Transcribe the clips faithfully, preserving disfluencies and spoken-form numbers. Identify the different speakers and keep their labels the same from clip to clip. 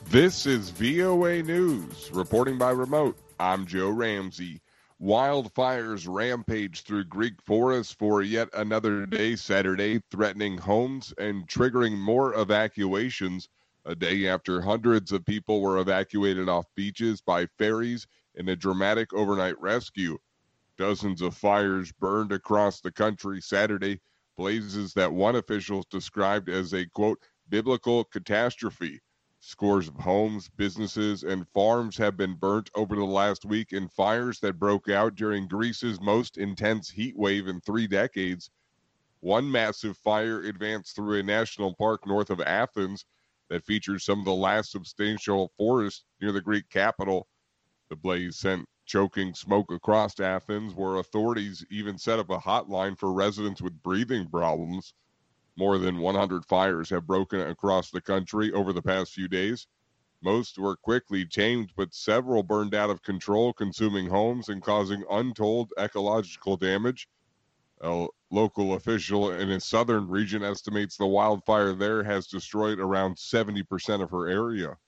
Speaker 1: This is V O A News. Reporting by remote, I'm Joe Ramsey. Wildfires rampage through Greek Forest for yet another day Saturday, threatening homes and triggering more evacuations a day after hundreds of people were evacuated off beaches by ferries in a dramatic overnight rescue. Dozens of fires burned across the country Saturday, blazes that one official described as a, quote, biblical catastrophe. Scores of homes, businesses, and farms have been burnt over the last week in fires that broke out during Greece's most intense heat wave in three decades. One massive fire advanced through a national park north of Athens that features some of the last substantial forest near the Greek capital. The blaze sent choking smoke across Athens, where authorities even set up a hotline for residents with breathing problems. More than one hundred fires have broken across the country over the past few days. Most were quickly tamed, but several burned out of control, consuming homes and causing untold ecological damage. A local official in a southern region estimates the wildfire there has destroyed around seventy percent of her area.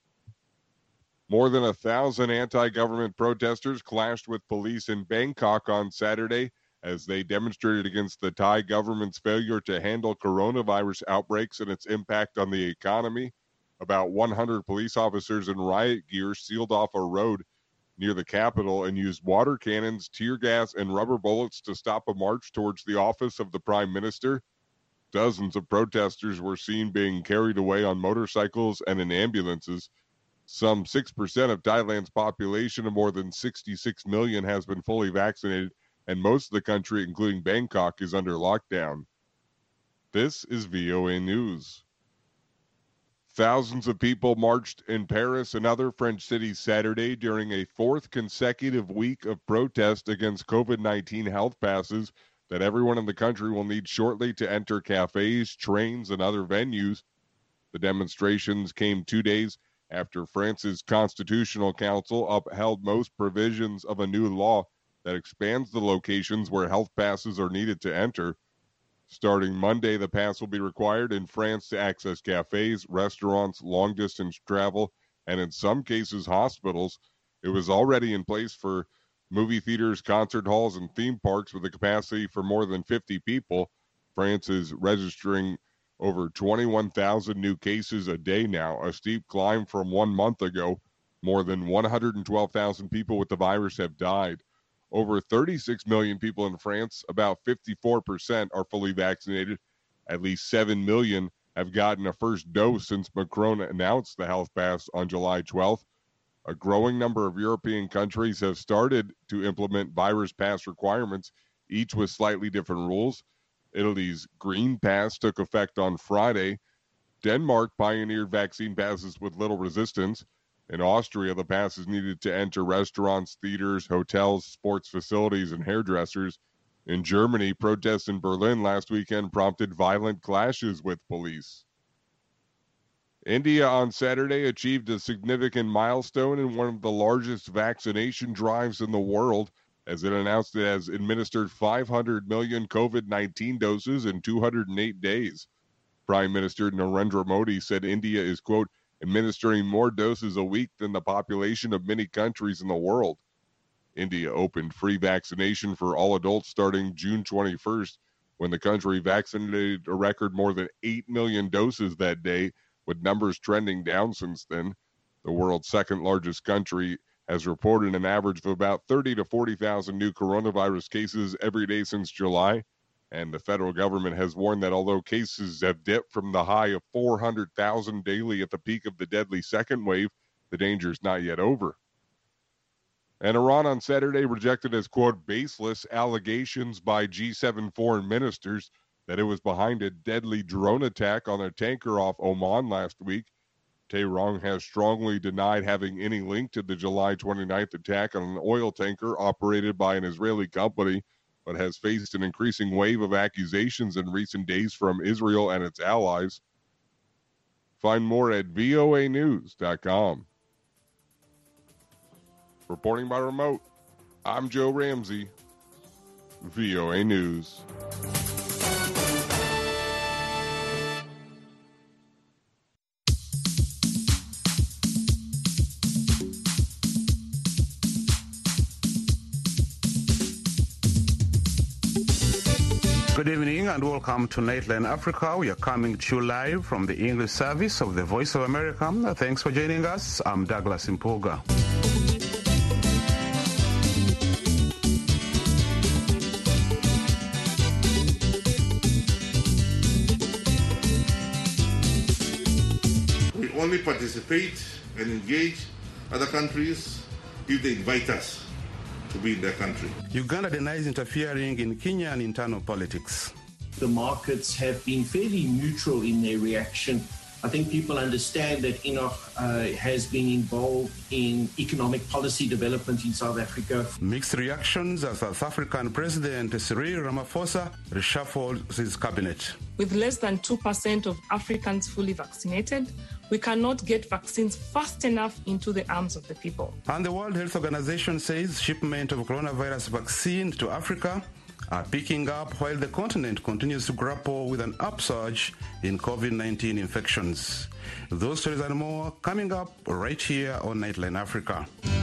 Speaker 1: More than a thousand anti-government protesters clashed with police in Bangkok on Saturday as they demonstrated against the Thai government's failure to handle coronavirus outbreaks and its impact on the economy. About one hundred police officers in riot gear sealed off a road near the capital and used water cannons, tear gas, and rubber bullets to stop a march towards the office of the prime minister. Dozens of protesters were seen being carried away on motorcycles and in ambulances. Some six percent of Thailand's population of more than sixty-six million has been fully vaccinated, and most of the country, including Bangkok, is under lockdown. This is V O A News. Thousands of people marched in Paris and other French cities Saturday during a fourth consecutive week of protest against COVID nineteen health passes that everyone in the country will need shortly to enter cafes, trains, and other venues. The demonstrations came two days after France's Constitutional Council upheld most provisions of a new law that expands the locations where health passes are needed to enter. Starting Monday, the pass will be required in France to access cafes, restaurants, long-distance travel, and in some cases, hospitals. It was already in place for movie theaters, concert halls, and theme parks with a capacity for more than fifty people. France is registering over twenty-one thousand new cases a day now, a steep climb from one month ago. More than one hundred twelve thousand people with the virus have died. Over thirty-six million people in France, about fifty-four percent, are fully vaccinated. At least seven million have gotten a first dose since Macron announced the health pass on July twelfth. A growing number of European countries have started to implement virus pass requirements, each with slightly different rules. Italy's Green Pass took effect on Friday. Denmark pioneered vaccine passes with little resistance. In Austria, the pass is needed to enter restaurants, theaters, hotels, sports facilities, and hairdressers. In Germany, protests in Berlin last weekend prompted violent clashes with police. India on Saturday achieved a significant milestone in one of the largest vaccination drives in the world, as it announced it has administered five hundred million COVID nineteen doses in two hundred eight days. Prime Minister Narendra Modi said India is, quote, administering more doses a week than the population of many countries in the world. India opened free vaccination for all adults starting June twenty-first, when the country vaccinated a record more than eight million doses that day, with numbers trending down since then. The world's second largest country has reported an average of about thirty to forty thousand new coronavirus cases every day since July. And the federal government has warned that although cases have dipped from the high of four hundred thousand daily at the peak of the deadly second wave, the danger is not yet over. And Iran on Saturday rejected as, quote, baseless allegations by G seven foreign ministers that it was behind a deadly drone attack on a tanker off Oman last week. Tehran has strongly denied having any link to the July twenty-ninth attack on an oil tanker operated by an Israeli company, but has faced an increasing wave of accusations in recent days from Israel and its allies. Find more at V O A news dot com. Reporting by remote, I'm Joe Ramsey, V O A News.
Speaker 2: Good evening and welcome to Nightline Africa. We are coming to you live from the English service of the Voice of America. Thanks for joining us. I'm Douglas Impoga.
Speaker 3: We only participate and engage other countries if they invite us to be in their country.
Speaker 2: Uganda denies interfering in Kenyan internal politics.
Speaker 4: The markets have been fairly neutral in their reaction. I think people understand that Enoch uh, has been involved in economic policy development in South Africa.
Speaker 2: Mixed reactions as South African President Cyril Ramaphosa reshuffles his cabinet.
Speaker 5: With less than two percent of Africans fully vaccinated, we cannot get vaccines fast enough into the arms of the people.
Speaker 2: And the World Health Organization says shipment of coronavirus vaccine to Africa are picking up while the continent continues to grapple with an upsurge in COVID nineteen infections. Those stories and more coming up right here on Nightline Africa.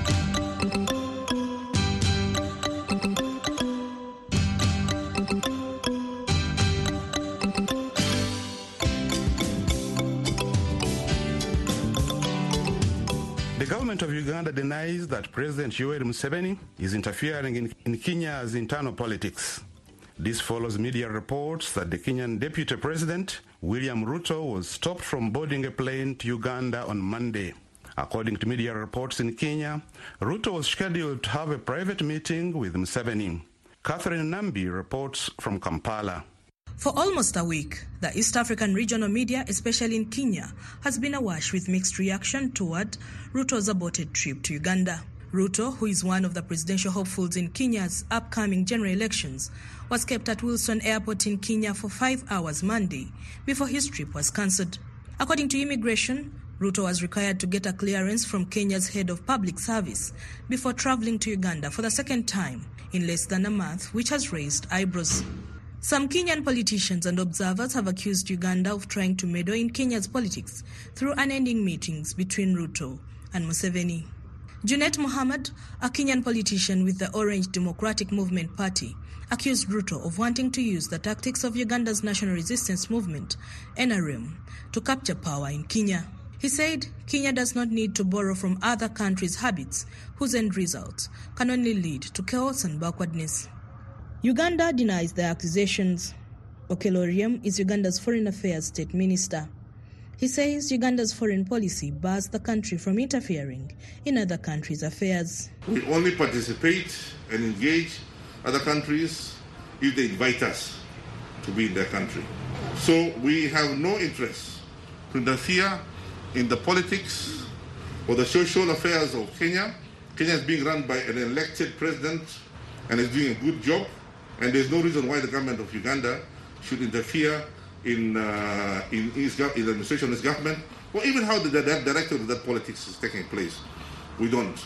Speaker 2: The government of Uganda denies that President Yoweri Museveni is interfering in, in Kenya's internal politics. This follows media reports that the Kenyan Deputy President, William Ruto, was stopped from boarding a plane to Uganda on Monday. According to media reports in Kenya, Ruto was scheduled to have a private meeting with Museveni. Catherine Nambi reports from Kampala.
Speaker 6: For almost a week, the East African regional media, especially in Kenya, has been awash with mixed reaction toward Ruto's aborted trip to Uganda. Ruto, who is one of the presidential hopefuls in Kenya's upcoming general elections, was kept at Wilson Airport in Kenya for five hours Monday before his trip was cancelled. According to immigration, Ruto was required to get a clearance from Kenya's head of public service before traveling to Uganda for the second time in less than a month, which has raised eyebrows. Some Kenyan politicians and observers have accused Uganda of trying to meddle in Kenya's politics through unending meetings between Ruto and Museveni. Junet Mohammed, a Kenyan politician with the Orange Democratic Movement Party, accused Ruto of wanting to use the tactics of Uganda's National Resistance Movement, N R M, to capture power in Kenya. He said Kenya does not need to borrow from other countries' habits, whose end results can only lead to chaos and backwardness. Uganda denies the accusations. Okello Oryem is Uganda's Foreign Affairs State Minister. He says Uganda's foreign policy bars the country from interfering in other countries' affairs.
Speaker 3: We only participate and engage other countries if they invite us to be in their country. So we have no interest to interfere in the politics or the social affairs of Kenya. Kenya is being run by an elected president and is doing a good job. And there's no reason why the government of Uganda should interfere in uh, in, his, in the administration of his government, or even how the, the director of that politics is taking place. We don't.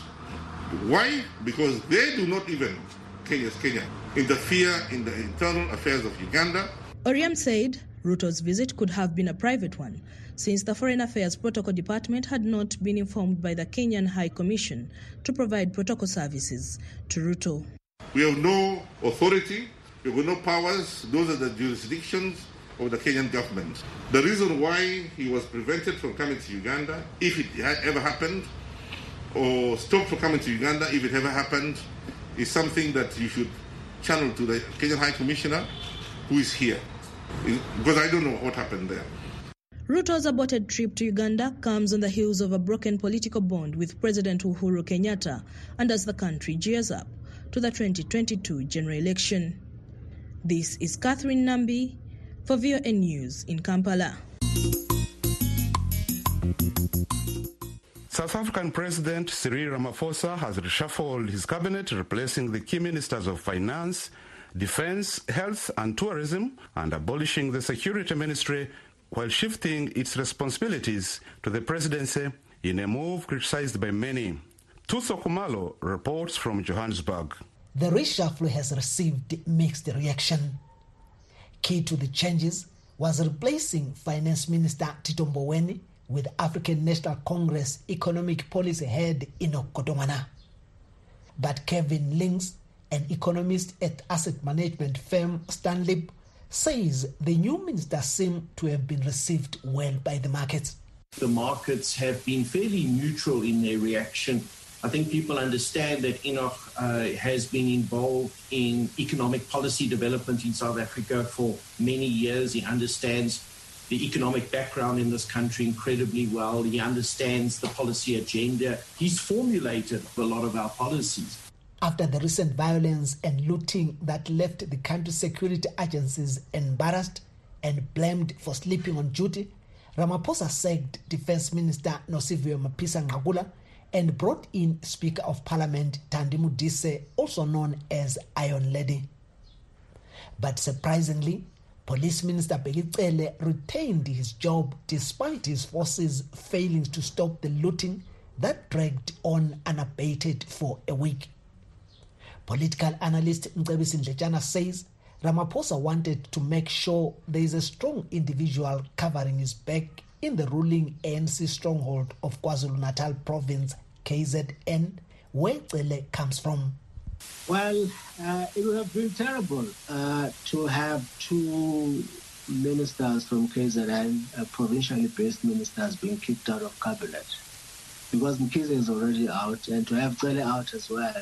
Speaker 3: Why? Because they do not even, Kenya's Kenya, interfere in the internal affairs of Uganda.
Speaker 6: Oryem said Ruto's visit could have been a private one, since the Foreign Affairs Protocol Department had not been informed by the Kenyan High Commission to provide protocol services to Ruto.
Speaker 3: We have no authority, we have no powers. Those are the jurisdictions of the Kenyan government. The reason why he was prevented from coming to Uganda, if it had ever happened, or stopped from coming to Uganda, if it ever happened, is something that you should channel to the Kenyan High Commissioner, who is here. Because I don't know what happened there.
Speaker 6: Ruto's aborted trip to Uganda comes on the heels of a broken political bond with President Uhuru Kenyatta, and as the country gears up to the twenty twenty-two general election. This is Catherine Nambi for V O N News in Kampala.
Speaker 2: South African President Cyril Ramaphosa has reshuffled his cabinet, replacing the key ministers of finance, defense, health and tourism, and abolishing the security ministry, while shifting its responsibilities to the presidency in a move criticized by many. Tuso Kumalo reports from Johannesburg.
Speaker 7: The reshuffle has received mixed reaction. Key to the changes was replacing Finance Minister Tito Mboweni with African National Congress Economic Policy Head Enoch Godongwana. But Kevin Links, an economist at asset management firm Stanley, says the new minister seemed to have been received well by the markets.
Speaker 4: The markets have been fairly neutral in their reaction. I think people understand that Enoch uh, has been involved in economic policy development in South Africa for many years. He understands the economic background in this country incredibly well. He understands the policy agenda. He's formulated a lot of our policies.
Speaker 7: After the recent violence and looting that left the country's security agencies embarrassed and blamed for sleeping on duty, Ramaphosa sacked Defense Minister Nosiviwe Mapisa-Nqakula and brought in Speaker of Parliament Thandi Modise, also known as Iron Lady. But surprisingly, Police Minister Bheki Cele retained his job despite his forces failing to stop the looting that dragged on unabated for a week. Political analyst Mcebisi Ndletshana says Ramaphosa wanted to make sure there is a strong individual covering his back in the ruling A N C stronghold of KwaZulu-Natal province, K Z N, where Cele comes from.
Speaker 8: Well, uh, it would have been terrible uh, to have two ministers from K Z N, uh, provincially based ministers, being kicked out of cabinet, because Mkhize is already out, and to have Cele out as well.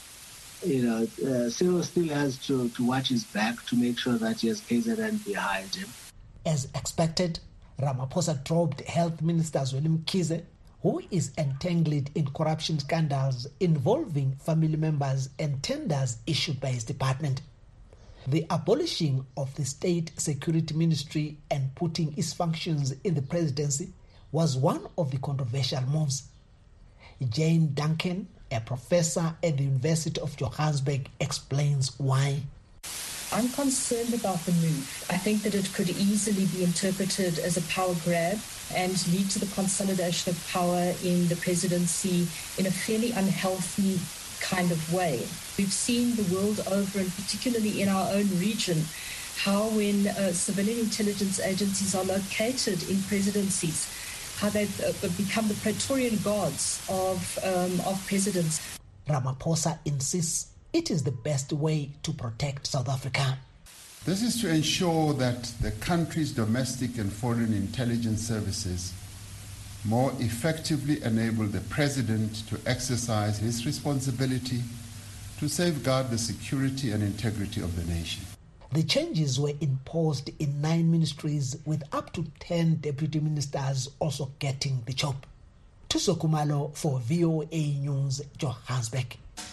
Speaker 8: You know, uh, Cyril still has to, to watch his back to make sure that he has K Z N behind him.
Speaker 7: As expected, Ramaphosa dropped Health Minister Zweli Mkhize, who is entangled in corruption scandals involving family members and tenders issued by his department. The abolishing of the State Security Ministry and putting its functions in the presidency was one of the controversial moves. Jane Duncan, a professor at the University of Johannesburg, explains why.
Speaker 9: I'm concerned about the move. I think that it could easily be interpreted as a power grab and lead to the consolidation of power in the presidency in a fairly unhealthy kind of way. We've seen the world over, and particularly in our own region, how when uh, civilian intelligence agencies are located in presidencies, how they've uh, become the Praetorian guards of, um, of presidents.
Speaker 7: Ramaphosa insists it is the best way to protect South Africa.
Speaker 10: This is to ensure that the country's domestic and foreign intelligence services more effectively enable the President to exercise his responsibility to safeguard the security and integrity of the nation.
Speaker 7: The changes were imposed in nine ministries, with up to ten deputy ministers also getting the job. Thuso Khumalo for V O A News, Johannesburg.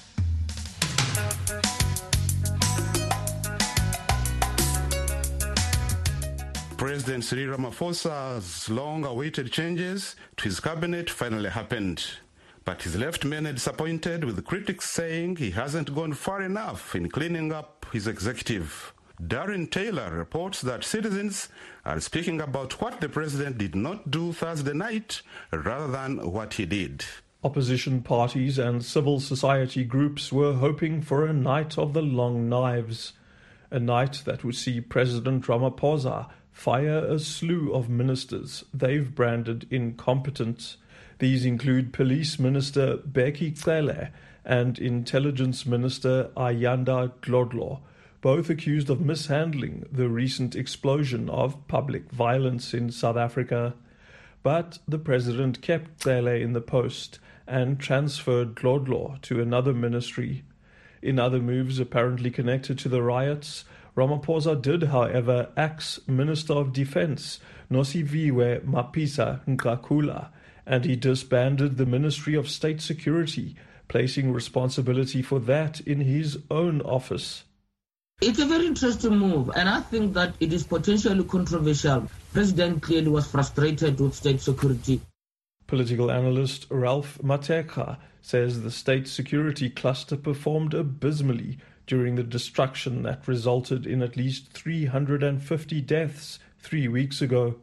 Speaker 2: President Cyril Ramaphosa's long-awaited changes to his cabinet finally happened. But he's left many disappointed, with critics saying he hasn't gone far enough in cleaning up his executive. Darren Taylor reports that citizens are speaking about what the president did not do Thursday night rather than what he did.
Speaker 11: Opposition parties and civil society groups were hoping for a night of the long knives, a night that would see President Ramaphosa fire a slew of ministers they've branded incompetent. These include Police Minister Bheki Cele and Intelligence Minister Ayanda Dlodlo, both accused of mishandling the recent explosion of public violence in South Africa. But the president kept Cele in the post and transferred Dlodlo to another ministry. In other moves apparently connected to the riots, Ramaphosa did, however, axe Minister of Defense Nosiviwe Mapisa-Nqakula, and he disbanded the Ministry of State Security, placing responsibility for that in his own office.
Speaker 12: It's a very interesting move, and I think that it is potentially controversial. President clearly was frustrated with state security.
Speaker 11: Political analyst Ralph Mateka says the state security cluster performed abysmally during the destruction that resulted in at least three hundred fifty deaths three weeks ago.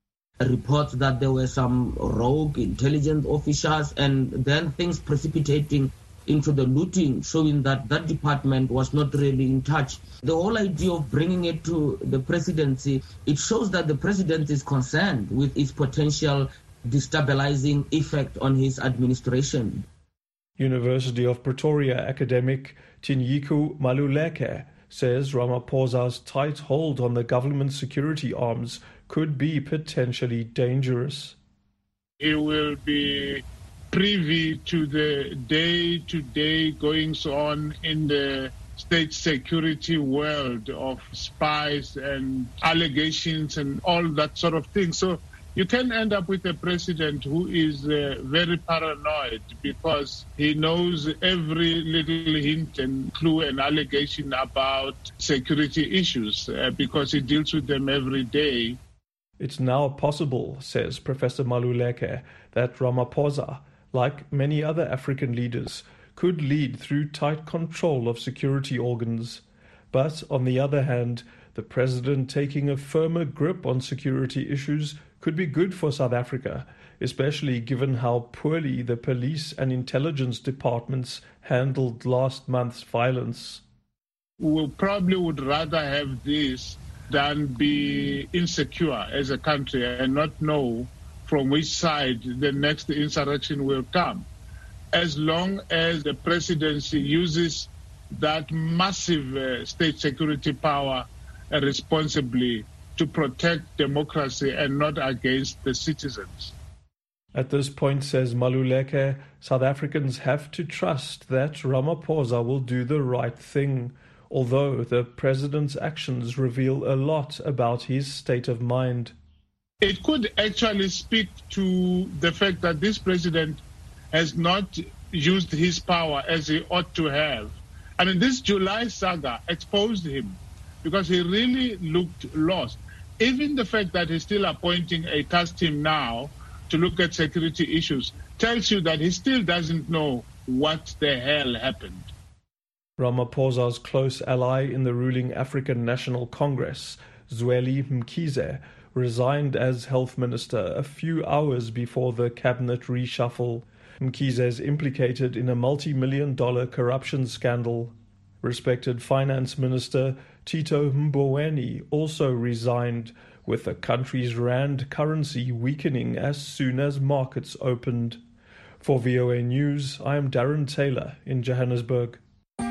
Speaker 12: Reports that there were some rogue intelligence officials, and then things precipitating into the looting, showing that that department was not really in touch. The whole idea of bringing it to the presidency, it shows that the president is concerned with its potential destabilizing effect on his administration.
Speaker 11: University of Pretoria academic Tinyiku Maluleke says Ramaphosa's tight hold on the government security arms could be potentially dangerous.
Speaker 13: He will be privy to the day-to-day goings-on in the state security world of spies and allegations and all that sort of thing. So you can end up with a president who is uh, very paranoid because he knows every little hint and clue and allegation about security issues uh, because he deals with them every day.
Speaker 11: It's now possible, says Professor Maluleke, that Ramaphosa, like many other African leaders, could lead through tight control of security organs. But on the other hand, the president taking a firmer grip on security issues could be good for South Africa, especially given how poorly the police and intelligence departments handled last month's violence.
Speaker 13: We probably would rather have this than be insecure as a country and not know from which side the next insurrection will come. As long as the presidency uses that massive uh, state security power uh, responsibly to protect democracy and not against the citizens.
Speaker 11: At this point, says Maluleke, South Africans have to trust that Ramaphosa will do the right thing, although the president's actions reveal a lot about his state of mind.
Speaker 13: It could actually speak to the fact that this president has not used his power as he ought to have. I mean, this July saga exposed him because he really looked lost. Even the fact that he's still appointing a task team now to look at security issues tells you that he still doesn't know what the hell happened.
Speaker 11: Ramaphosa's close ally in the ruling African National Congress, Zweli Mkhize, resigned as health minister a few hours before the cabinet reshuffle. Mkhize is implicated in a multi-million dollar corruption scandal. Respected Finance Minister Tito Mboweni also resigned, with the country's rand currency weakening as soon as markets opened. For V O A News, I am Darren Taylor in Johannesburg.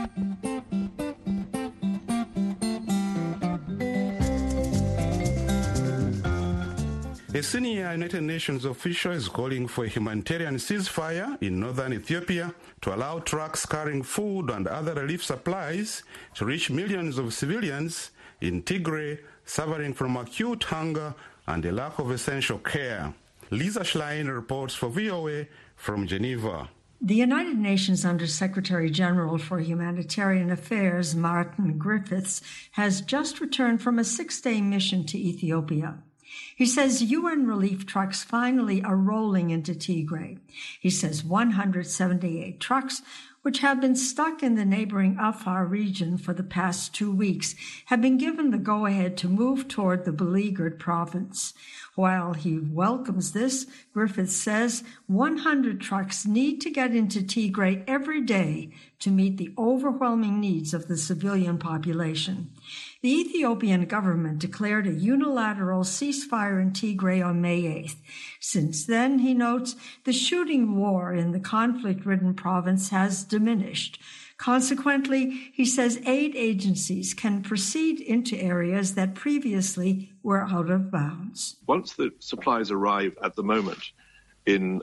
Speaker 2: A senior United Nations official is calling for a humanitarian ceasefire in northern Ethiopia to allow trucks carrying food and other relief supplies to reach millions of civilians in Tigray suffering from acute hunger and a lack of essential care. Lisa Schlein reports for V O A from Geneva.
Speaker 14: The United Nations Under-Secretary General for Humanitarian Affairs, Martin Griffiths, has just returned from a six-day mission to Ethiopia. He says U N relief trucks finally are rolling into Tigray. He says one hundred seventy-eight trucks, which have been stuck in the neighboring Afar region for the past two weeks, have been given the go-ahead to move toward the beleaguered province. While he welcomes this, Griffiths says one hundred trucks need to get into Tigray every day to meet the overwhelming needs of the civilian population. The Ethiopian government declared a unilateral ceasefire in Tigray on May eighth. Since then, he notes, the shooting war in the conflict-ridden province has diminished. Consequently, he says aid agencies can proceed into areas that previously were out of bounds.
Speaker 15: Once the supplies arrive at the moment in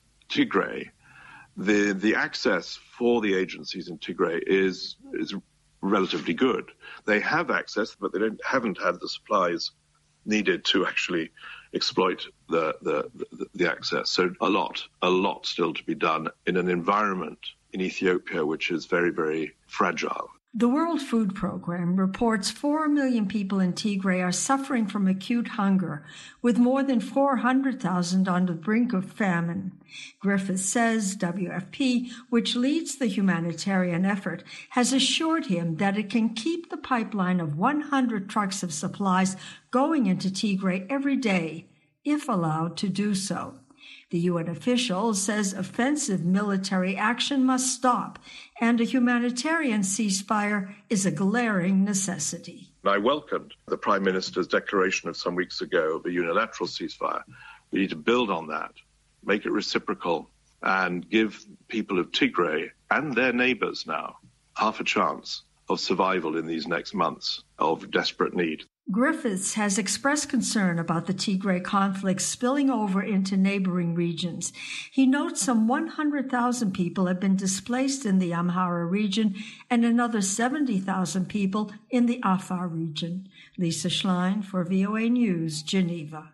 Speaker 15: Tigray, the the access for the agencies in Tigray is is relatively good. They have access, but they don't haven't had the supplies needed to actually exploit the the, the, the access. So a lot, a lot still to be done in an environment in Ethiopia which is very, very fragile.
Speaker 14: The World Food Programme reports four million people in Tigray are suffering from acute hunger, with more than four hundred thousand on the brink of famine. Griffiths says W F P, which leads the humanitarian effort, has assured him that it can keep the pipeline of one hundred trucks of supplies going into Tigray every day, if allowed to do so. The U N official says offensive military action must stop, and a humanitarian ceasefire is a glaring necessity.
Speaker 15: I welcomed the Prime Minister's declaration of some weeks ago of a unilateral ceasefire. We need to build on that, make it reciprocal, and give people of Tigray and their neighbors now half a chance of survival in these next months of desperate need.
Speaker 14: Griffiths has expressed concern about the Tigray conflict spilling over into neighboring regions. He notes some one hundred thousand people have been displaced in the Amhara region and another seventy thousand people in the Afar region. Lisa Schlein for V O A News, Geneva.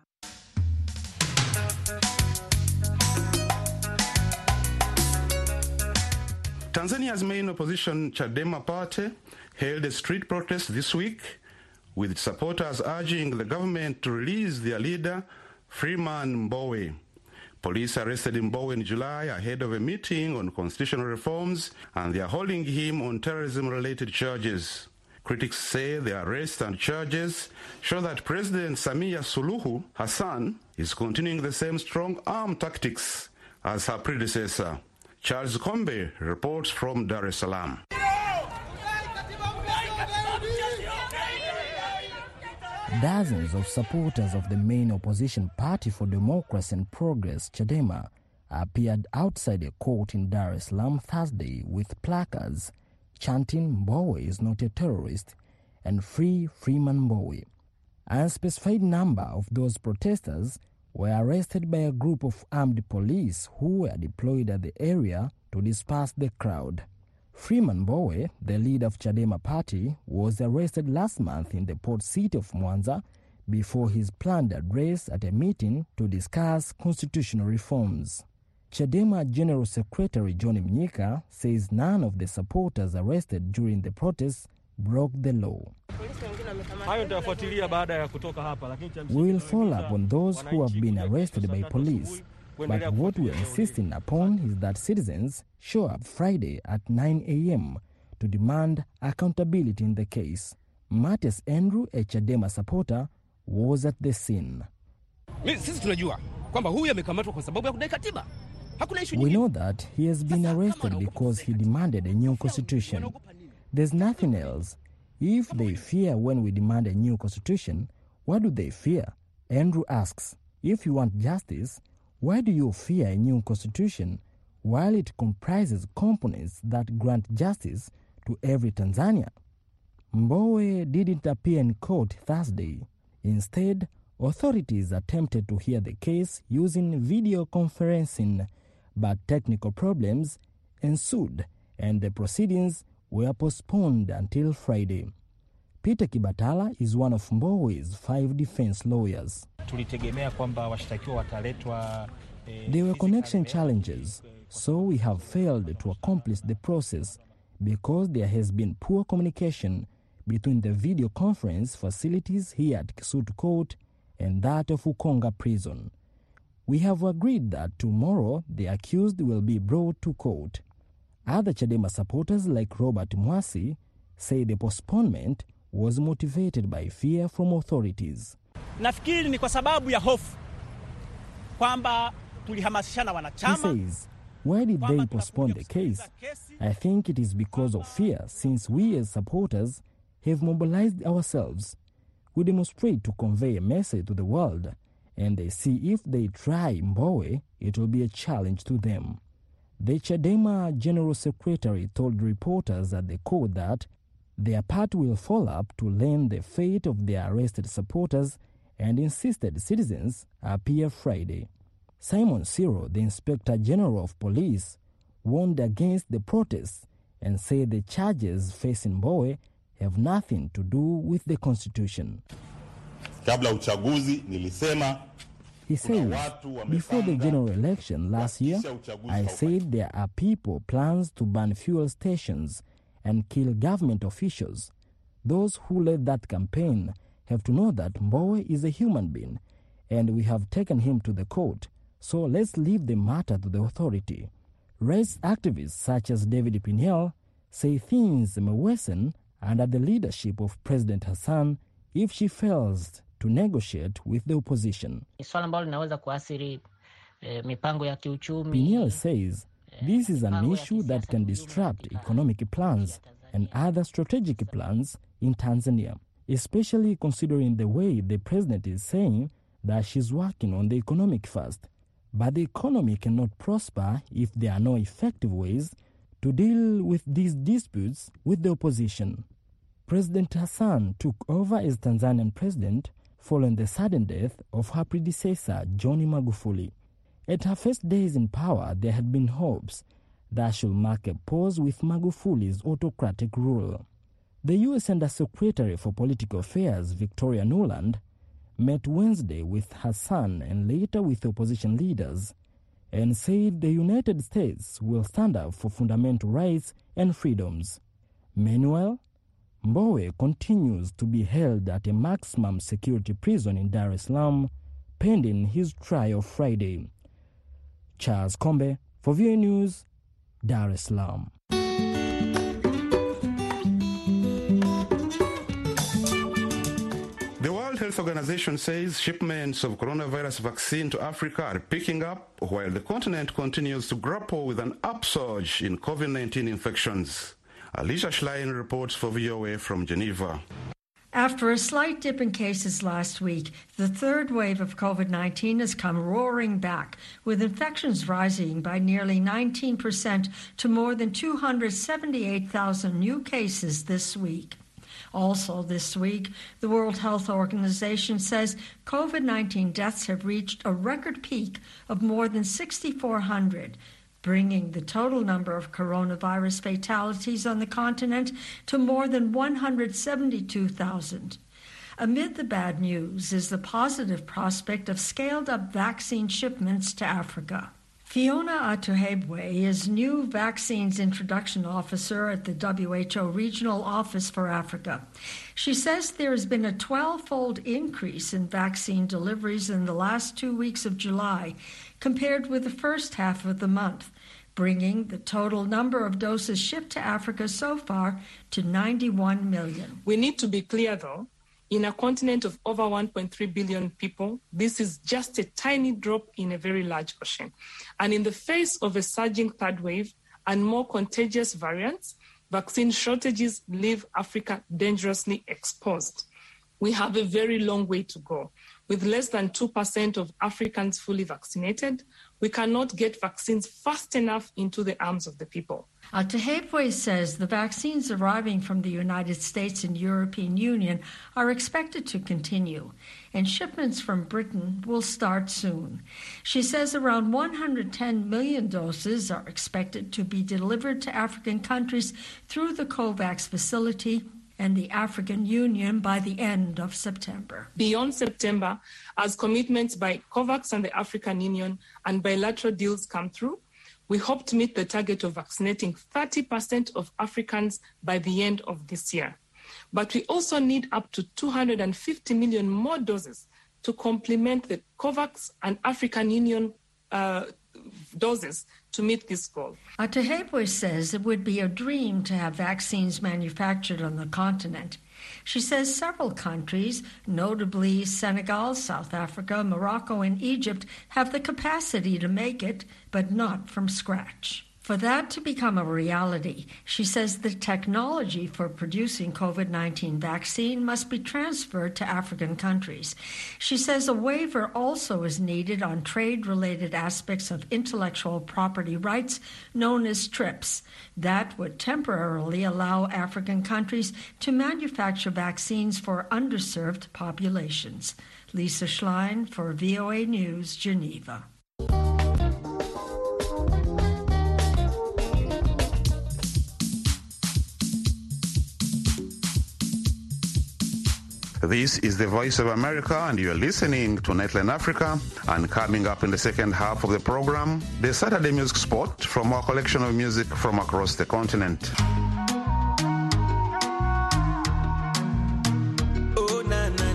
Speaker 2: Tanzania's main opposition, Chadema Party, held a street protest this week, with supporters urging the government to release their leader, Freeman Mbowe. Police arrested Mbowe in July ahead of a meeting on constitutional reforms, and they are holding him on terrorism-related charges. Critics say the arrest and charges show that President Samia Suluhu Hassan is continuing the same strong-arm tactics as her predecessor. Charles Kombe reports from Dar es Salaam.
Speaker 16: Dozens of supporters of the main opposition party for democracy and progress, Chadema, appeared outside a court in Dar es Salaam Thursday with placards chanting Mbowe is not a terrorist and free Freeman Mbowe. An unspecified number of those protesters were arrested by a group of armed police who were deployed at the area to disperse the crowd. Freeman Mbowe, the leader of Chadema party, was arrested last month in the port city of Mwanza before his planned address at a meeting to discuss constitutional reforms. Chadema General Secretary John Mnyika says none of the supporters arrested during the protests broke the law. We will follow up on those who have been arrested by police, but what we are insisting upon is that citizens show up Friday at nine a.m. to demand accountability in the case. Mattis Andrew, a Chadema supporter, was at the scene.
Speaker 17: We
Speaker 16: know that he has been arrested because he demanded a new constitution. There's nothing else. If they fear when we demand a new constitution, what do they fear? Andrew asks, if you want justice, why do you fear a new constitution while it comprises components that grant justice to every Tanzanian? Mbowe didn't appear in court Thursday. Instead, authorities attempted to hear the case using video conferencing, but technical problems ensued and the proceedings were postponed until Friday. Peter Kibatala is one of Mbowe's five defense lawyers. There were connection challenges, so we have failed to accomplish the process because there has been poor communication between the video conference facilities here at Kisutu Court and that of Ukonga Prison. We have agreed that tomorrow the accused will be brought to court. Other Chadema supporters like Robert Mwasi say the postponement was motivated by fear from authorities.
Speaker 17: Nafikiri ni kwa sababu ya hofu kwamba tulihamasishana wanachama.
Speaker 16: He says, why did they postpone the case? I think it is because of fear, since we as supporters have mobilized ourselves. We demonstrate to convey a message to the world, and they see if they try Mbowe, it will be a challenge to them. The Chadema General Secretary told reporters at the court that their party will follow up to learn the fate of their arrested supporters and insisted citizens appear Friday. Simon Siro, the Inspector General of Police, warned against the protests and said the charges facing Mbowe have nothing to do with the Constitution.
Speaker 18: Kabla uchaguzi nilisema.
Speaker 16: He says, before the general election last year, I said there are people plans to ban fuel stations and kill government officials. Those who led that campaign have to know that Mbowe is a human being, and we have taken him to the court, so let's leave the matter to the authority. Race activists such as David Pinel say things may worsen under the leadership of President Hassan if she fails to negotiate with the opposition. Pinel says this is an issue that can disrupt economic plans and other strategic plans in Tanzania, especially considering the way the president is saying that she's working on the economic first. But the economy cannot prosper if there are no effective ways to deal with these disputes with the opposition. President Hassan took over as Tanzanian president following the sudden death of her predecessor, John Magufuli. At her first days in power, there had been hopes that should mark a pause with Magufuli's autocratic rule. The U S Undersecretary for Political Affairs, Victoria Nuland, met Wednesday with Hassan and later with opposition leaders and said the United States will stand up for fundamental rights and freedoms. Meanwhile, Mbowe continues to be held at a maximum security prison in Dar es Salaam pending his trial Friday. Charles Kombe for V O A News, Dar es Salaam.
Speaker 2: The World Health Organization says shipments of coronavirus vaccine to Africa are picking up while the continent continues to grapple with an upsurge in COVID nineteen infections. Alicia Schlein reports for V O A from Geneva.
Speaker 14: After a slight dip in cases last week, the third wave of COVID nineteen has come roaring back, with infections rising by nearly nineteen percent to more than two hundred seventy-eight thousand new cases this week. Also this week, the World Health Organization says COVID nineteen deaths have reached a record peak of more than six thousand four hundred, bringing the total number of coronavirus fatalities on the continent to more than one hundred seventy-two thousand. Amid the bad news is the positive prospect of scaled-up vaccine shipments to Africa. Fiona Atuhebwe is new vaccines introduction officer at the W H O Regional Office for Africa. She says there has been a twelve-fold increase in vaccine deliveries in the last two weeks of July compared with the first half of the month, bringing the total number of doses shipped to Africa so far to ninety-one million.
Speaker 5: We need to be clear, though. In a continent of over one point three billion people, this is just a tiny drop in a very large ocean. And in the face of a surging third wave and more contagious variants, vaccine shortages leave Africa dangerously exposed. We have a very long way to go. With less than two percent of Africans fully vaccinated, we cannot get vaccines fast enough into the arms of the people.
Speaker 14: Atuhebwe says the vaccines arriving from the United States and European Union are expected to continue, and shipments from Britain will start soon. She says around one hundred ten million doses are expected to be delivered to African countries through the COVAX facility and the African Union by the end of September.
Speaker 5: Beyond September, as commitments by COVAX and the African Union and bilateral deals come through, we hope to meet the target of vaccinating thirty percent of Africans by the end of this year. But we also need up to two hundred fifty million more doses to complement the COVAX and African Union uh, doses to meet this goal.
Speaker 14: Atuhebwe says it would be a dream to have vaccines manufactured on the continent. She says several countries, notably Senegal, South Africa, Morocco, and Egypt, have the capacity to make it, but not from scratch. For that to become a reality, she says the technology for producing COVID nineteen vaccine must be transferred to African countries. She says a waiver also is needed on trade-related aspects of intellectual property rights known as TRIPS. That would temporarily allow African countries to manufacture vaccines for underserved populations. Lisa Schlein for V O A News, Geneva.
Speaker 2: This is the Voice of America, and you're listening to Nightline Africa. And coming up in the second half of the program, the Saturday Music Spot from our collection of music from across the continent.
Speaker 19: Oh, na, na,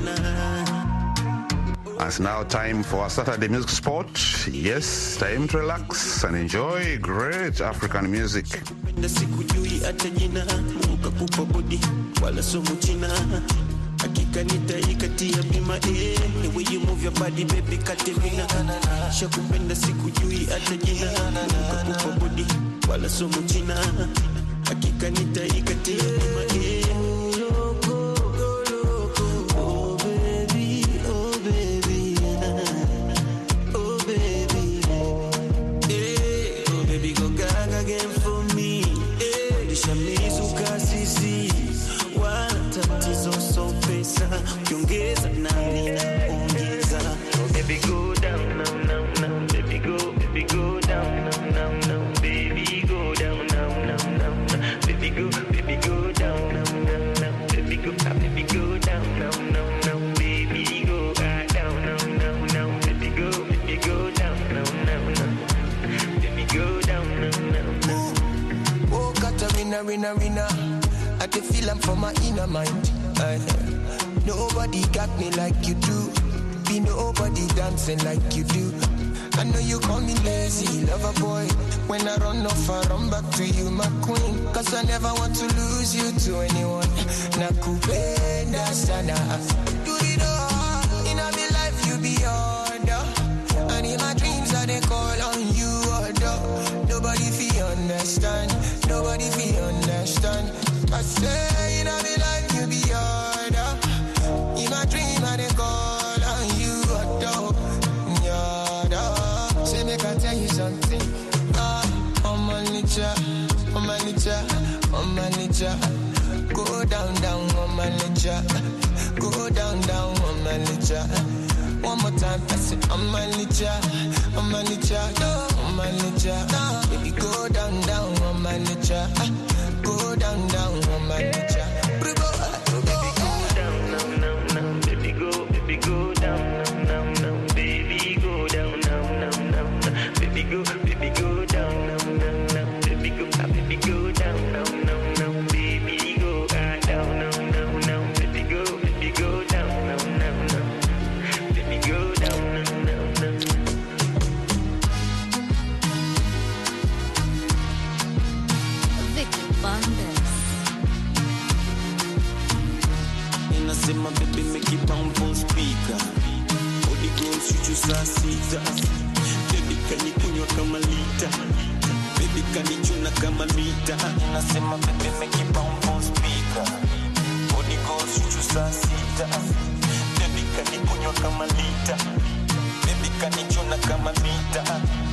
Speaker 19: na.
Speaker 2: It's now time for our Saturday Music Spot. Yes, time to relax and enjoy great African music. Hakika nitaikatia bima eh, the way you move your body baby Katerina, shakupenda sikujui hata jina, kukupa body wala somo china, hakika nitaikatia bima eh. Oh baby, oh baby, oh baby, eh, oh baby go gaga again for me.
Speaker 19: winner, winner, winner. I can feel I'm from my inner mind. Uh, nobody got me like you do. Be nobody dancing like you do. I know you call me lazy, lover boy. When I run off, I run back to you, my queen. Cause I never want to lose you to anyone. Nakupenda sana. Do it all. In my life, you be order. And in my dreams, I they call on you, order. Nobody feel understand. Nobody feel understand. I say, in my life, you be order. In my dream, I they call on you, order. Say, make I tell you something. Ah, oh my nature, oh my nature, oh my nature. Go down, down, oh my nature. Go down, down, oh my nature. One more time, I say, oh my nature, oh my nature, oh my nature. Baby, go down, down, oh my nature. Go down, down, oh my nature. Baby, go down, down, down, down. Baby, go, baby, go down, down, down, down. Baby, go down, down, down, down. Baby, go, baby, go down, down, down, down. Baby, go, baby, go down, down, down, down. Baby, go down, down, down, down. Baby, go, baby, go down, down, down, down. Baby, go down, down, down, down.
Speaker 20: Vicky Bandes.
Speaker 19: Inasema baby make it pound for speaker. Body goes you choose a sita. Baby kanikunywa kama lita. Baby kanichuna kama mita. Inasema baby make it pound for speaker. Body goes you choose a sita. Baby kanikunywa kama lita. Baby kanichuna kama mita.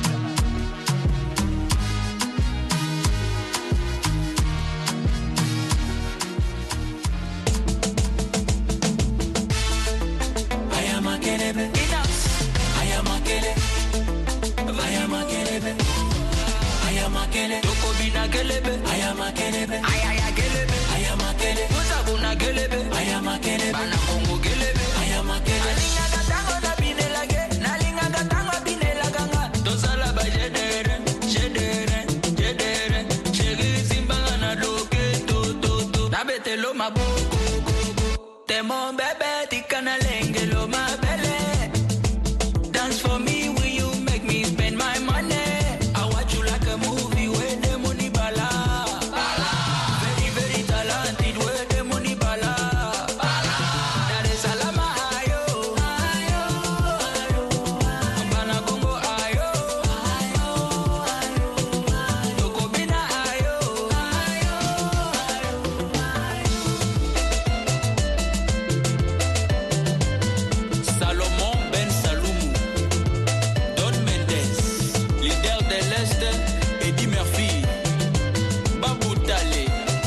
Speaker 20: Toko bina gelebe, ayama kelebe, ayaya gelebe, ayama kelebe, usabuna gelebe, ayama kelebe, bana kongo gelebe, ayama kelebe. Alinga gatango na binela ge, nalinga gatango binela ganga. Dosala ba jedere, jedere, jedere, chegi simbanga na doke to to to. Nabete lo maboko, go go. Temo bebe tikana lenge lo mabele. Dance for me, will you make me spend my money? I watch you like a movie where the money bala. Bala. Very, very talented where the money bala. Bala. Dar es Salaam ayo. Ayo, ayo, ayo. Bana Congo ayo. Ayo, ayo, ayo. Toko bina ayo. Ayo, ayo, ayo. Salomon Ben Saloumou. Don Mendes, leader de l'Est, Eddie Murphy, Babou Tale.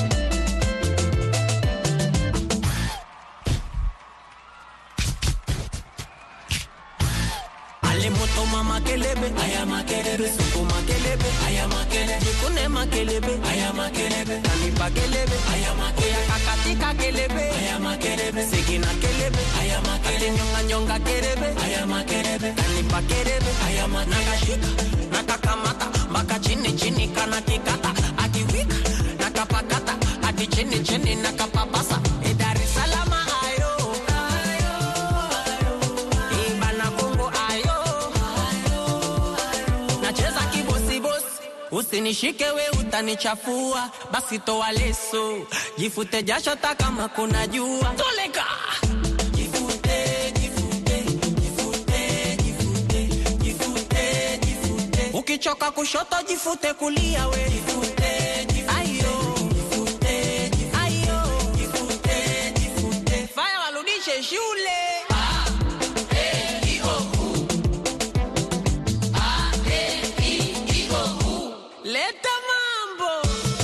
Speaker 20: Ale moto mama kelebe, ayama kelebe, suko makelebe, ayama kelebe, kune makelebe, ayama kelebe, kanipa kelebe, ayama kelebe, kakatika kelebe, ayama kelebe, segina kelebe, ayama kelebe, nyonga nyonga kelebe, ayama kelebe, kanipa kelebe, ayama nakashika, nakakamata, maka chini chini kana kikata, akiwika, nakapakata, ati chini chini nakapapasa, e Dar es Salaam ayo, ayo, ayo, e bana Congo ayo, ayo, ayo, nacheza kibosi bosi, usinishike we utanichafua, basi toa leso, jifute jasho ta kama kuna jua, toleka. Jifute, jifute, jifute, jifute, jifute, jifute. Ukichoka kushoto jifute kulia we, jifute, jifute, ayo, jifute, jifute, ayo, jifute, jifute. Fanya warudishe shule. Ah, eh, io, uh. Ah, eh, io, uh. Leta mambo.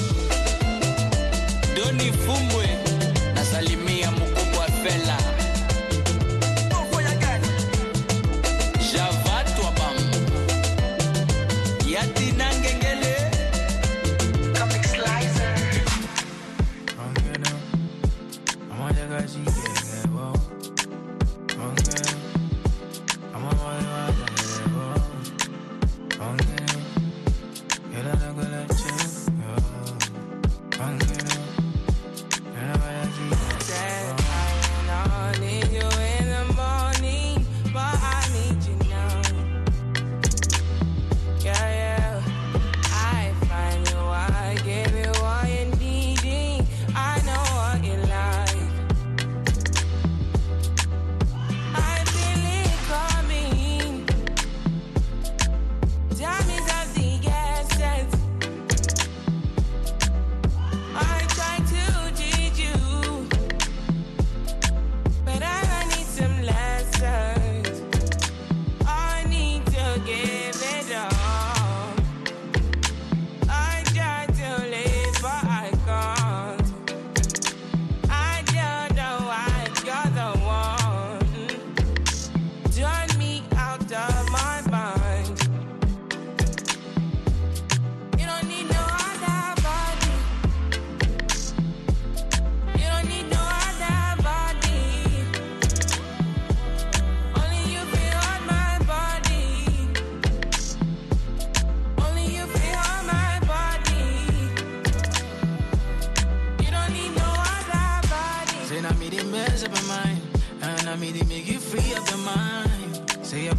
Speaker 20: Doni Fumbwe, nasalimia mkubwa Fela. Javatu abam. Yati nangengele. Comic Slicer.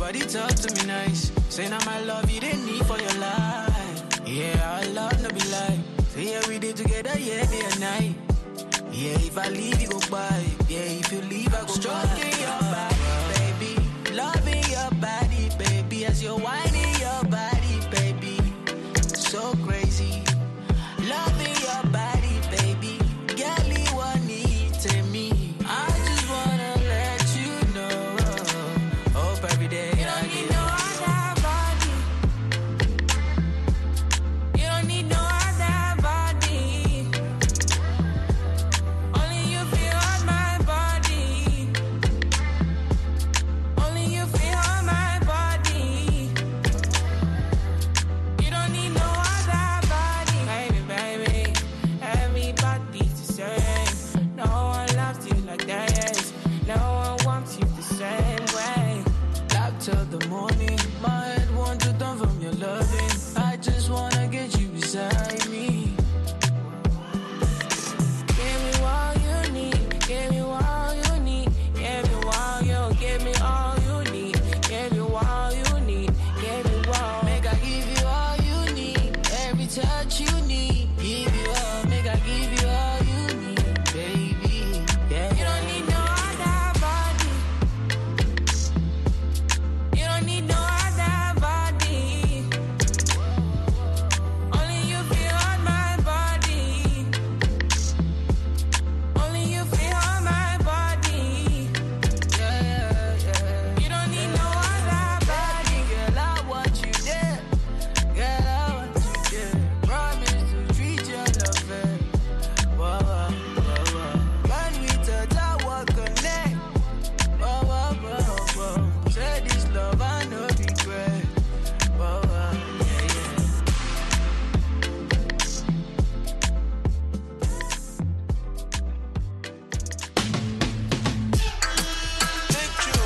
Speaker 20: Shorty talk to me nice. Say now my love you didn't need for your life. Yeah, our love no be like. Say yeah, we did together, yeah, day and night. Yeah, if I leave, you go by. Yeah, if you leave, I go stroking your body, baby. Loving your body, baby. As you're whining your body, baby. So crazy. Loving your body, baby. Girl, you want need to me. I just wanna let you know. Hope every day you don't need no other body. You don't need no other body. Only you feel on my body. Only you feel on my body. You don't need no other body. Baby, baby, everybody's the same. No one loves you like that. No one wants you the same way. Love till the morning. My head wants to turn from your loving. I just wanna get you beside me. Give me all you need. Give me all you need. Give me all you. Give me all you need. Give me all you need. Give me all. Make I give you all you need. Every touch you need. Give you all. Make I give you all you need, baby. Yeah. You don't need no other body. You don't need no other body. Only you feel on my body. Only you feel on my body. Yeah, yeah, yeah. You don't need no other body. Girl, I want you there. Girl, I want you there. Promise to treat you love it. Whoa, whoa, whoa, whoa. When we touch, I will connect. Whoa, whoa, whoa, whoa. Say this love, I no regret. Whoa, whoa, yeah, yeah. Thank you.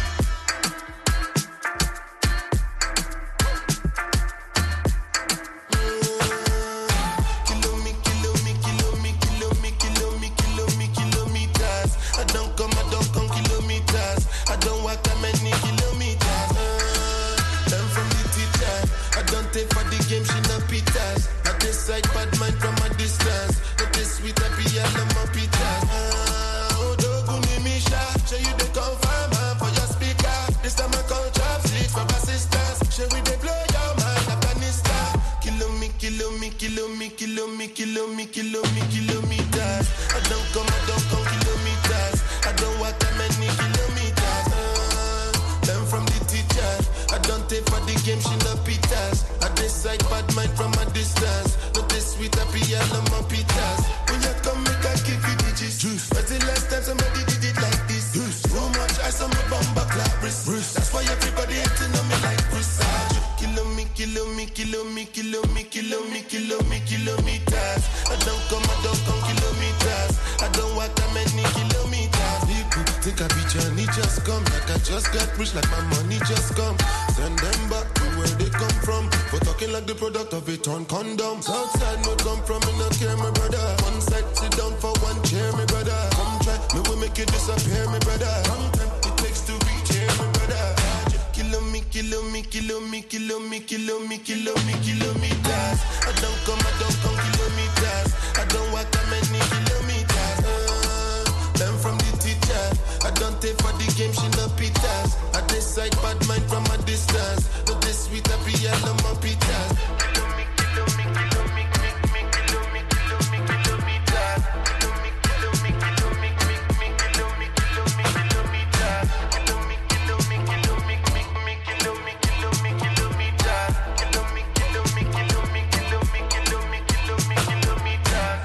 Speaker 19: Kilo me, kilo me, kilo me, kilo me, kilo me, kilo me, kilometers. I don't come, I don't come kilometers. I don't walk that many kilometers. Uh, learn from the teacher. I don't take for the game, she no pitas. I decide bad mind from a distance. But this sweet happy, I love my pitas. Uh, oh, Doguni Misha, show you the confirm man for your speaker. This time I call chopsticks for assistance. Show we they blow your mind, Afghanistan. Kilo me, kilo me, kilo me, kilo me, kilo me, kilo me, kilometers. I don't come, I don't come kilometers. I don't walk that many kilometers. Uh, learn from the teacher. I don't take for the game, she no pitas. I decide bad mind from a distance. Not this sweet happy, I love my pitas. When you come, make I give you digits. When's the last time somebody did it like this? Too much ice on my bumper clap wrist. That's why everybody hating on me like Chris. Kilo me, kilo me, kilo me, kilo me, kilo me, kilo me, kilometers. I don't come, I don't come kilometers. I don't walk that many kilometers. People think I be journey just come. Like I just got rich, like my money just come. Send them back to where they come from. For talking like the product of a torn condom. Southside no come from, me no care, my brother. One side sit down for one chair, my brother. Come try, me will make you disappear, my brother. Long time it takes to reach here, my brother. Kilo me, kilo me, kilo me, kilo me, kilo me, kilo me, kilometers. I don't come, I don't come kilometers. I don't walk that many kilometers. Uh, learn from the teacher. I don't take for the game, she no pitas. I decide bad mind from a distance. Not this sweet happy, I love my pitas. Kilo me, kilo me, kilo me, me, me, kilo me, kilo me, kilometers. Kilo me, kilo me, kilo me, me, me, kilo me, kilo me, kilometers. Kilo me, kilo me, kilo me, me, me, kilo me, kilo me, kilometers. Kilo me, kilo me, kilo me, kilo me, kilo me, kilo me, kilometers.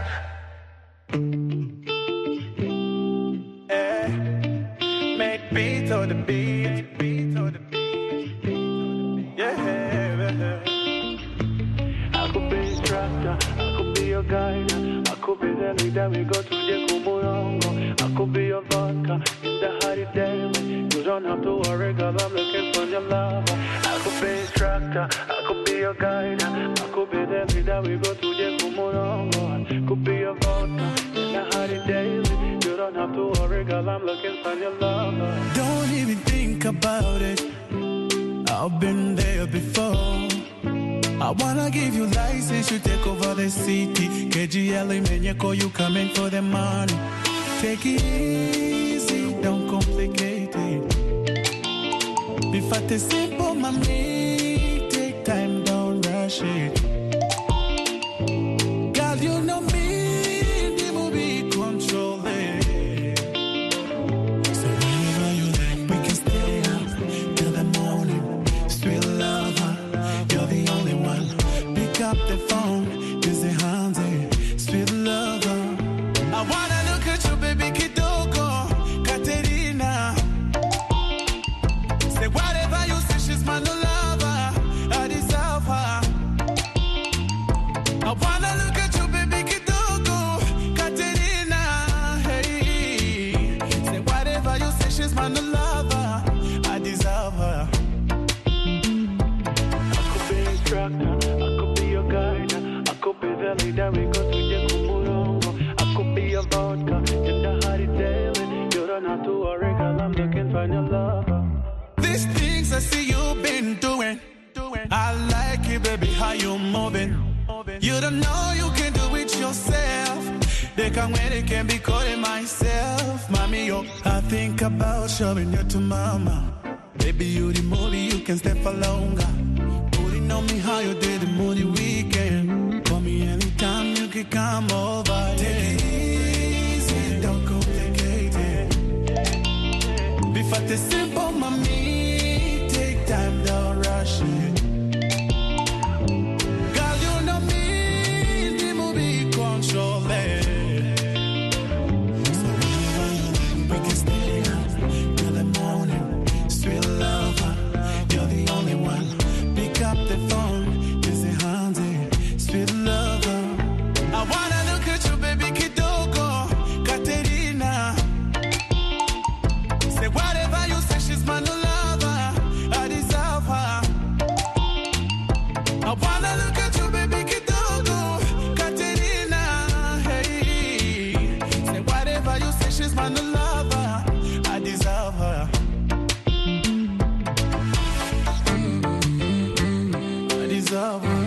Speaker 20: Eh, make beats on the beat, beats on the beat, yeah. I could be instructor, I could be your guide, I could be the leader, we go to the Kumurongo. I could be your vodka in the hot day. You don't have to worry, girl, I'm looking for your love. I could be instructor, I could be your guide, I could be the leader, we go to the Kumurongo. I could be your vodka in the hot day. You don't have to worry, girl, I'm looking for your love.
Speaker 21: Don't even think about it. I've been there before. I wanna give you license, you take over the city. K G L, Menyeko, you coming for the money. Take it easy, don't complicate it. Be fat and simple, mommy. Take time, don't rush it. Girl, you know me, the movie control it. So whenever you like, we can stay up till the morning. Sweet lover, you're the only one. Pick up the phone, busy hands, sweet lover. I wanna look at you, baby, Kitoko, Katerina. Say whatever you say, she's my new lover. I deserve her. I wanna look at you, baby, Kitoko, Katerina. Hey, say whatever you say, she's my new lover. I deserve her. I could be a instructor, I could be your guide, I could be the leader we go to the Kumurongo. I could be your vodka, tender hearted daily. You don't have to worry, girl, I'm looking for your lover. These things I see you've been doing, I like it, baby, how you moving. You don't know you can do it yourself. They can wait, they can be calling myself. Mommy, yo, I think about showing you to mama. Baby, you the movie, you can stay for longer. Putting on me how you did the moody weekend. Call me anytime you can come over. Take it easy, don't complicate it. Be fat and simple, mommy. Take time, don't rush it. Girl, you know me, the movie control it. So whenever you like, we can stay up till the morning. Sweet lover, you're the only one. Pick up the phone, busy hands, sweet lover. I wanna look at you, baby, Kitoko, Katerina. Say whatever you say, she's my new lover. I deserve her. I wanna look at you, baby, Kitoko, Katerina. Hey, say whatever you say, she's my new lover. I deserve her. I deserve her.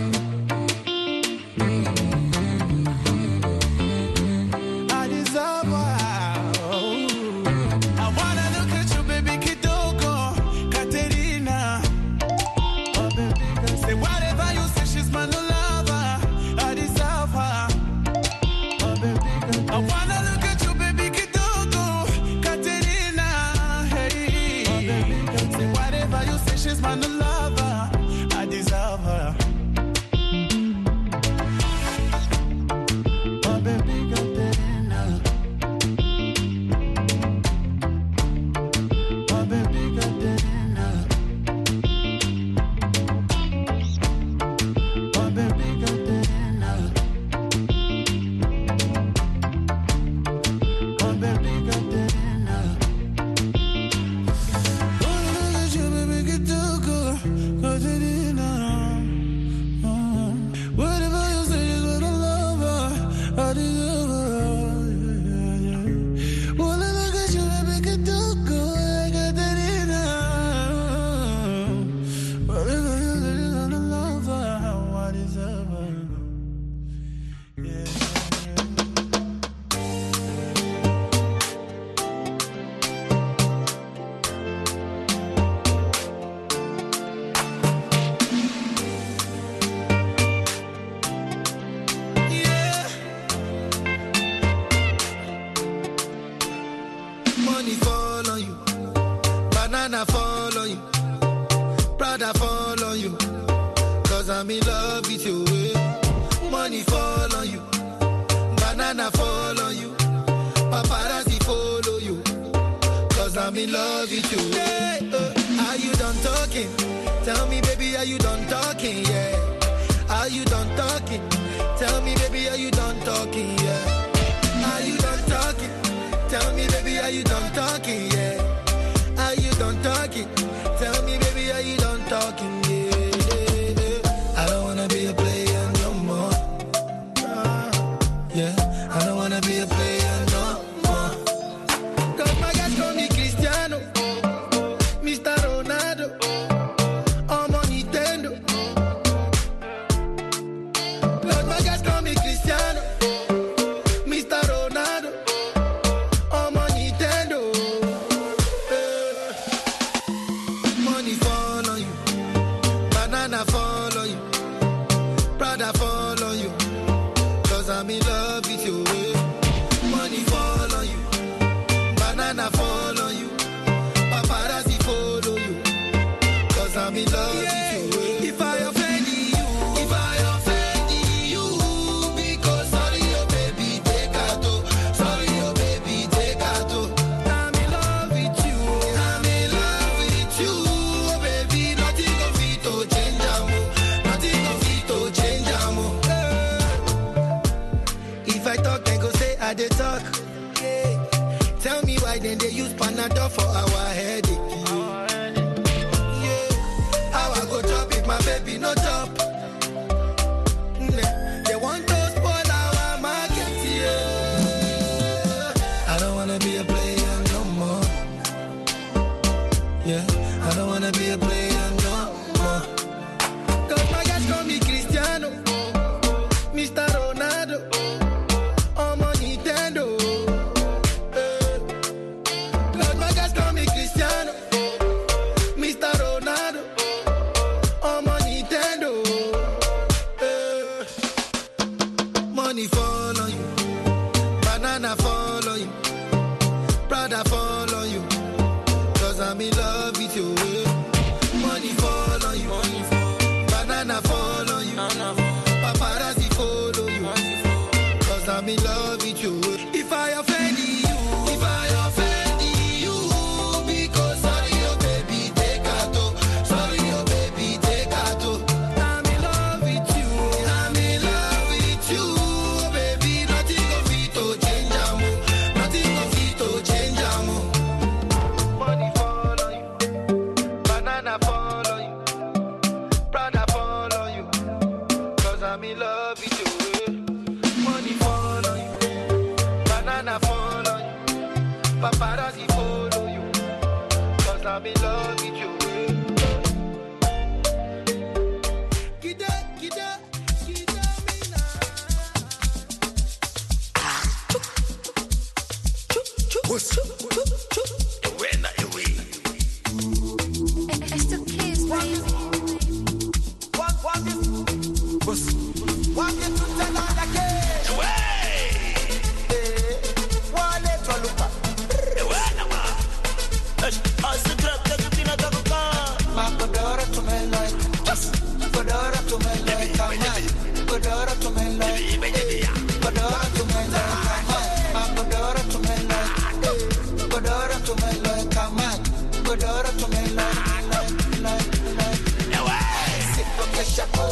Speaker 21: I deserve her. I wanna look at you, baby, Kitoko, Katerina. Oh, baby, girl, say whatever you say, she's my new lover. I deserve her. Oh, baby, girl, I wanna look at you, baby, Kitoko, Katerina. Hey, oh, baby, girl, say whatever you say, she's my new lover. I deserve her. Oh, baby, girl, Katerina. Oh, baby, Katerina. Oh, baby, Katerina. Oh, baby, Katerina. Oh, look at you, baby, Kitoko, Katerina. Oh, whatever you say is what I love her. I deserve her. Yeah, yeah, yeah. Oh, look at you, baby, Kitoko, Katerina. Whatever you say is what I love her. I deserve her. Yeah.
Speaker 19: Money fall on you, banana fall on you, Prada fall on you, cause I'm in love with you. eh. Money fall on you, banana fall on you, paparazzi follow you, cause I'm in love with you. Hey, uh, are you done talking? Tell me, baby, are you done talking? Yeah. Are you done talking? Tell me, baby, are you done talking? Yeah. Are you done talking? Tell me, baby, are you done talking? Yeah. Are you done talking? Tell me, baby, are you done talking? Yeah. yeah, yeah. I don't wanna be a player no more. Yeah. I don't wanna be a player no more. Cause my guys call me Cristiano, Mister Ronaldo. Brother, fall on you. Cause I'm in love with you. Money fall on you. Banana fall on you. Paparazzi follow you. Cause I'm in love with you. If I offend you, if I offend you, because sorry, your baby, take out. Sorry, your baby, take out. I'm in love with you. I'm in love with you. Oh, baby, nothing of it to change. Nothing of it to change. If I talk, then go say I did talk. Yeah. Tell me why then they use Panadol for our headache. Yeah. How I go chop if my baby no chop? Nah. They want to spoil our market. Yeah. I don't wanna be a player no more. Yeah. I don't wanna be a player no more. Cause my guys call me Cristiano, Mister Ronaldo. Money fall on you, banana fall on you, Prada fall on you, cause I'm in love with you. Money fall on you, banana fall on you, paparazzi follow you, cause I'm in love with you. If I offend you, if I offend you, because sorry your baby take out, sorry your baby take out. I'm in love with you, I'm in love with you. I'm in love with you. Money fall on you. Banana fall on you. Paparazzi follow you. Cause I'm in love with you. Kida, kida, kida me now. What's up?
Speaker 1: It's the kids, baby.
Speaker 19: What, what is What's What is to tell on the cage? Away! One little look up. Away, now. As the trap that you been at the car. Macadora to me like. Macadora to me like. Macadora to me like. Macadora to me like. Macadora to me like. Macadora to me like. Macadora to me like. Like, like. Away! Sit on the chapeau.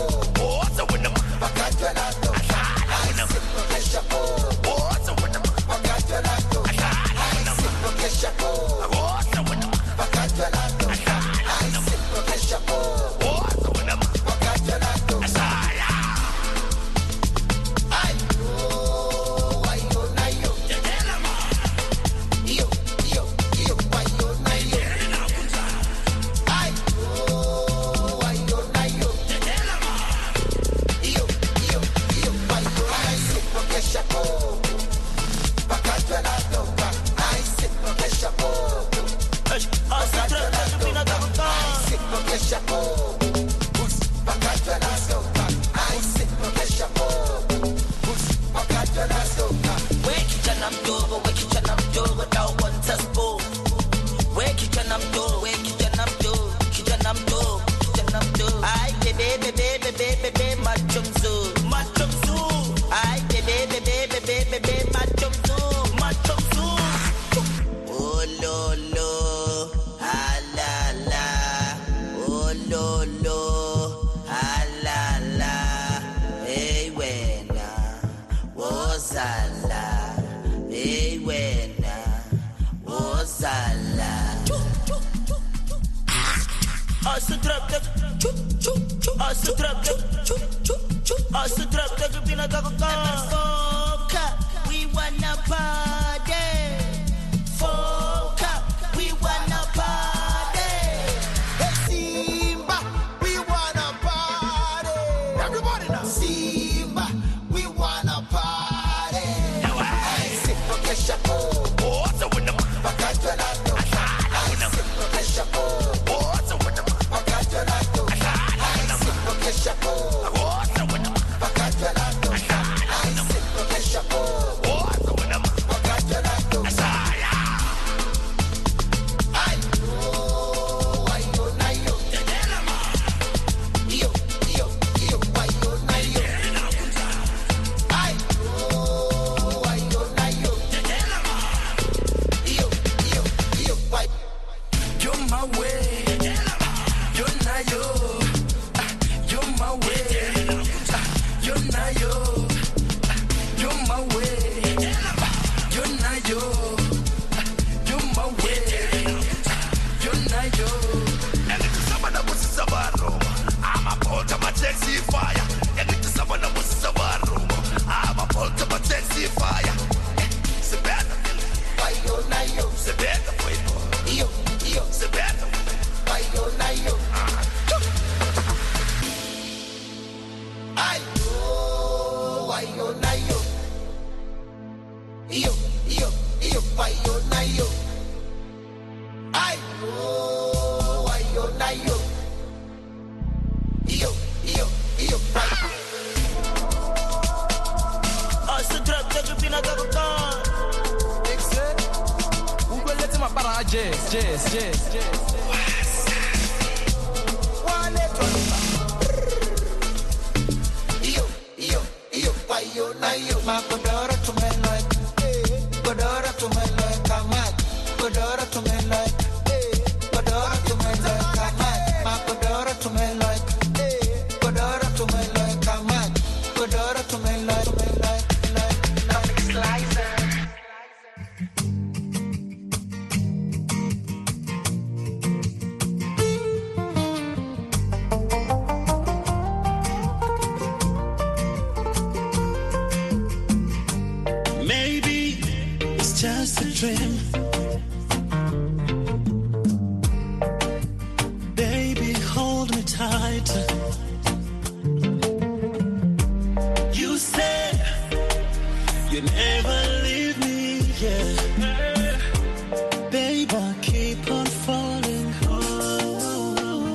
Speaker 19: We wanna party. Foca, we wanna party. Hey Simba, we wanna party. Everybody now. Simba, we wanna party. Hey Simba, Keshapo. What's up with them? Bakatelato. Hey Simba, Keshapo. What's up with them? Bakatelato. Hey Simba, Keshapo. What's up with them? yo na yo. Yo, yo, yo, why yo na yo. Ay, oh, why yo na yo. Yo, yo, yo, why.
Speaker 20: Oh, c'est drop, t'as vu bien dans le temps.
Speaker 19: Excellent.
Speaker 20: Où peut l'être ma parole, jazz, jazz, jazz, jazz.
Speaker 19: Yo na yo, ma kodora to me like, kodora to me like, come on, kodora to me like, kodora to me like, come on, ma kodora to me like, kodora to me like, come on, kodora to me like, to me like, like, like slicer.
Speaker 1: Just a dream, baby, hold me tight. You said you never leave me, yeah. Babe, I keep on falling. Oh,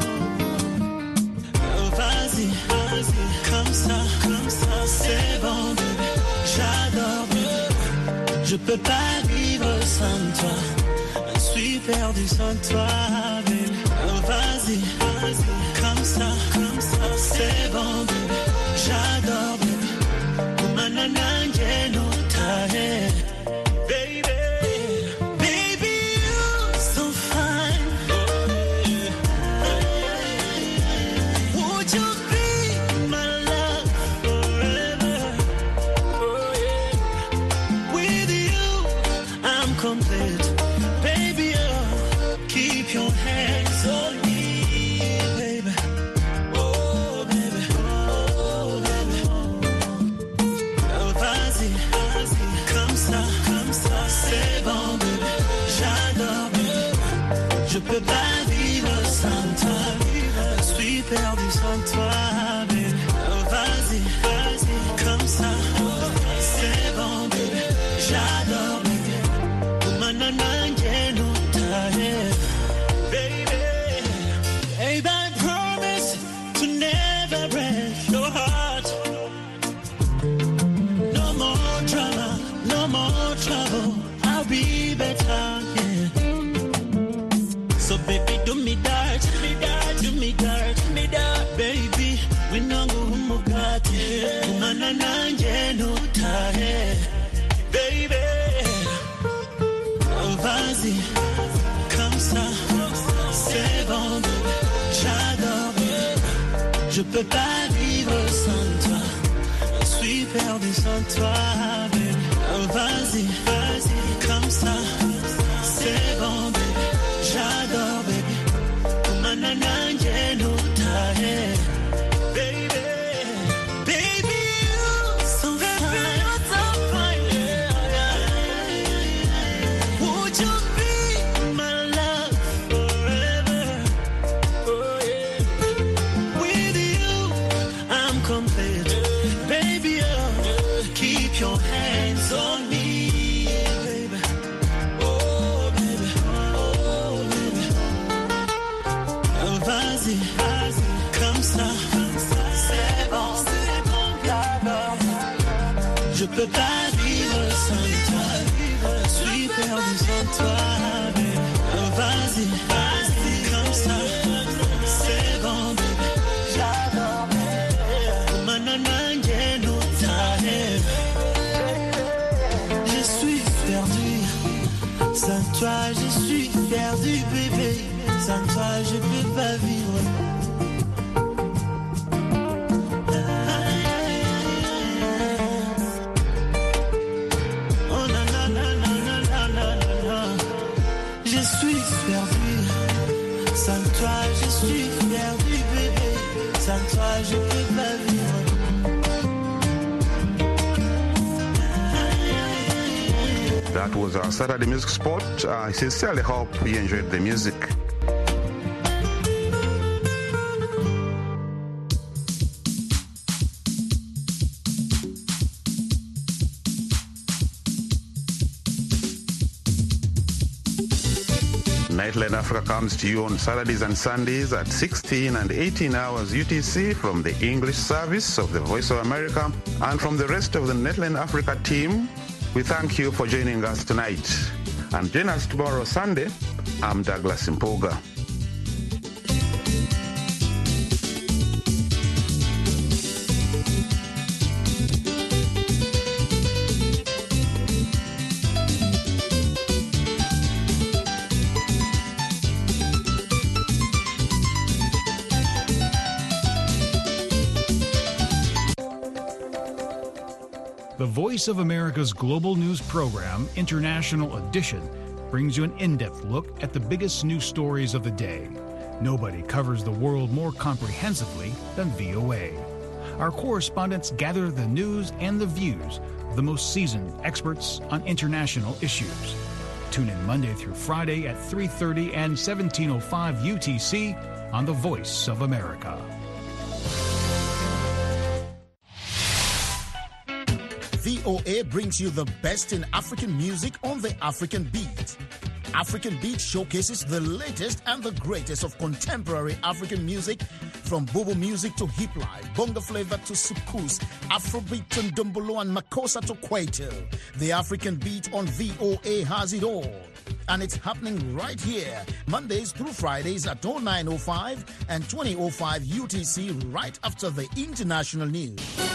Speaker 1: vas-y, vas-y, comme ça, comme ça, c'est bon, baby. J'adore, baby. Je peux pas vivre sans toi, je suis perdu sans toi, baby. Oh, vas-y, vas-y, comme ça, comme ça, c'est bon, baby. J'adore, baby. Kumana nanje no tahe, baby. Baby, you're so fine. Would you be my love forever? Oh, yeah. With you, I'm complete. Baby, oh, keep your hands on me, baby. Oh, baby, oh, baby. Oh, vas-y, vas-y, comme ça, comme ça, c'est bon, baby. J'adore, baby. Je peux pas vivre sans toi, je suis perdu sans toi, baby. Oh, vas-y, vas-y, comme ça, c'est bon, baby. J'adore, baby. Kumana nanje no tahe, baby. Babe, I promise to never break your heart. No more drama, no more trouble. I'll be better, yeah. So baby, do me that, do me that, do me that, do me that, baby. We no go humugati, kumana nanje no tahe, baby. Oh, vas-y, comme ça, c'est bon, j'adore, baby. Je peux pas vivre sans toi, je suis perdu sans toi, baby. Oh, vas-y, vas-y, comme ça, c'est bon, baby. J'adore, baby. Kumana nanje no tahe, baby. Baby, you're so fine. Yeah, yeah. Would you be my love forever? Oh, yeah. With you, I'm complete. Baby, oh, keep your hands on me, baby. Oh, baby, oh, baby. Oh, vas-y, vas-y, comme ça, c'est bon, c'est bon, j'adore. Je peux pas vivre sans toi, je suis perdu sans toi, baby. Oh, vas-y, vas-y, comme ça, c'est bon, baby. J'adore, baby. Kumana nanje no tahe. Je suis perdu, sans toi je suis perdu, bébé. Sans toi je peux pas vivre. Oh na na na na na na na na. Je suis perdu, sans toi je suis perdu, bébé. Sans toi je peux pas vivre.
Speaker 2: That was our Saturday Music Spot. I sincerely hope you enjoyed the music. Nightline Africa comes to you on Saturdays and Sundays at sixteen and eighteen hours U T C from the English service of the Voice of America and from the rest of the Nightline Africa team. We thank you for joining us tonight. And join us tomorrow Sunday. I'm Douglas Mpoga.
Speaker 3: The Voice of America's global news program, International Edition, brings you an in-depth look at the biggest news stories of the day. Nobody covers the world more comprehensively than V O A. Our correspondents gather the news and the views of the most seasoned experts on international issues. Tune in Monday through Friday at three thirty and seventeen oh five U T C on The Voice of America.
Speaker 22: V O A brings you the best in African music on the African Beat. African Beat showcases the latest and the greatest of contemporary African music, from Bobo music to hip life, bongo flavor to soukous, Afrobeat to ndombolo and makossa to kwaito. The African Beat on V O A has it all. And it's happening right here, Mondays through Fridays at oh nine oh five and twenty oh five U T C, right after the international news.